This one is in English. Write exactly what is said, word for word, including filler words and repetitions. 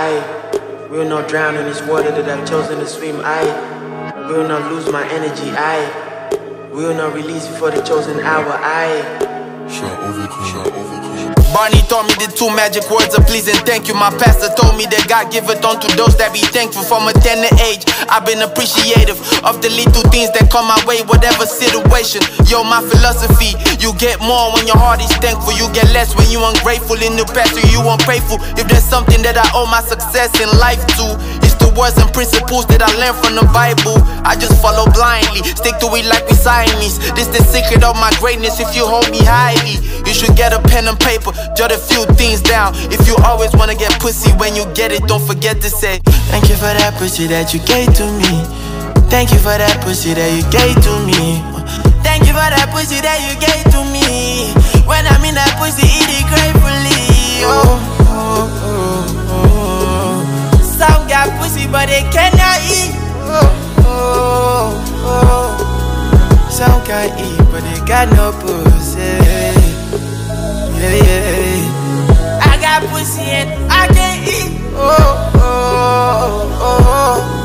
I will not drown in this water that I've chosen to swim. I will not lose my energy. I will not release before the chosen hour. I Barney taught me the two magic words of please and thank you. My pastor told me that God giveth unto those that be thankful. From a tender age, I've been appreciative of the little things that come my way, whatever situation. Yo, my philosophy, you get more when your heart is thankful. You get less when you ungrateful. In the past, you unfaithful. If there's something that I owe my success in life to, it's the words and principles that I learned from the Bible. I just follow blindly, stick to it like we Siamese. This the secret of my greatness. If you hold me highly, you should get a pen and paper, jot a few things down. If you always wanna get pussy, when you get it, don't forget to say thank you for that pussy that you gave to me. Thank you for that pussy that you gave to me. Thank you for that pussy that you gave to me. When I'm in that pussy, eat it gratefully. Oh, oh, oh, oh. Some got pussy but they cannot eat. Oh, oh, oh. Some can eat but they got no pussy. Yeah, yeah. I got pussy and I can't eat. Oh, oh, oh, oh.